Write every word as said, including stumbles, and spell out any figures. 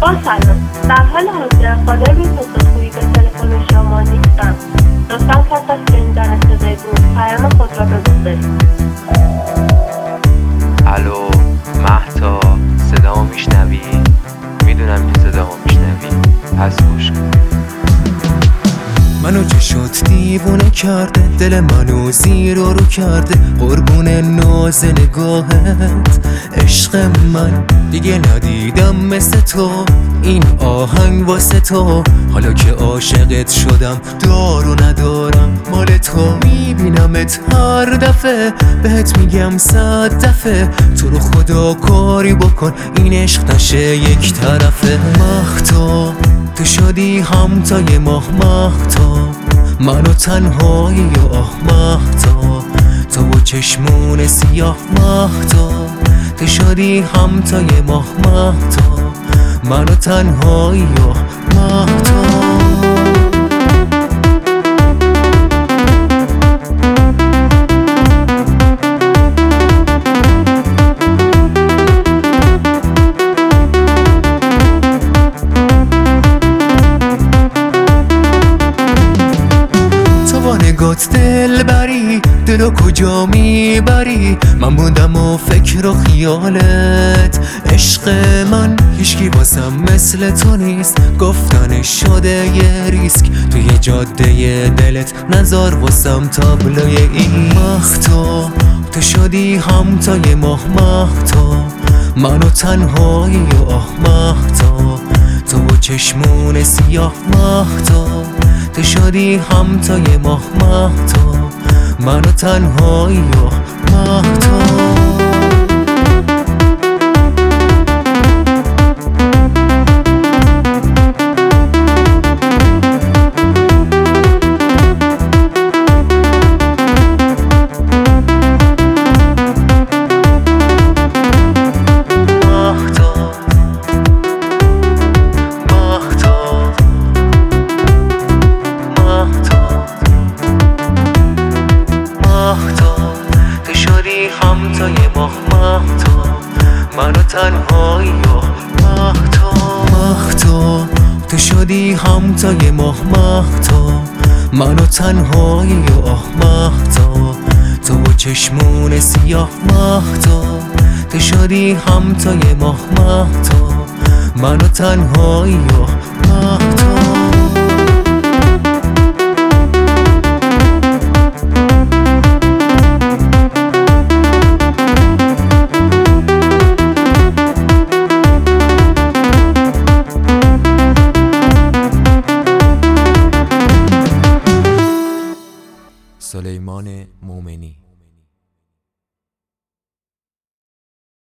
با سلام، در حال حاضر قادر به پاسخگویی به تلفن شما نیستم. لطفا پس از شنیدن صدای گوش پیام خود را بگذارید. الو مهتا، صدامو میشنوی؟ میدونم که صدامو میشنوی، پس گوش کن. منو چه شد دیوونه کرده، دل منو زیر و رو کرده، قربون ناز نگاهت عشق من. دیگه ندیدم مثل تو این آهنگ واسه تو، حالا که عاشقت شدم دار و ندارم مال تو. میبینمت هر دفعه بهت میگم صد دفعه، تو رو خدا کاری بکن این عشق نشه یک طرفه. مهتا تو شدی همتای ماه، مهتا منو تنهایی و آه مهتا، تو با چشمون سیاه مهتا، تو شدی همتای ماه مهتا، منو تنهایی و مهتا. نگات دل بری، دلو کجا میبری؟ من بودم و فکر و خیالت. عشق من هیچکی واسم مثل تو نیست، گفتنش شده یه ریسک توی جاده دلت، نزار واسم تابلوی این. مهتا تو شدی همتای ماه، مهتا منو تنهایی و آه مهتا، تو با چشمون سیاه مهتا، تو شدی همتای ماه مهتا، منو تنهایی و مهتا. تو شدی همتای ماه مهتا، منو تنهایی و مهتا. مهتا تو شدی همتای ماه مهتا، منو تنهایی و آه مهتا، تو با چشمون سیاه مهتا، تو شدی همتای ماه مهتا، منو تنهایی و مهتا. سلیمان مومنی.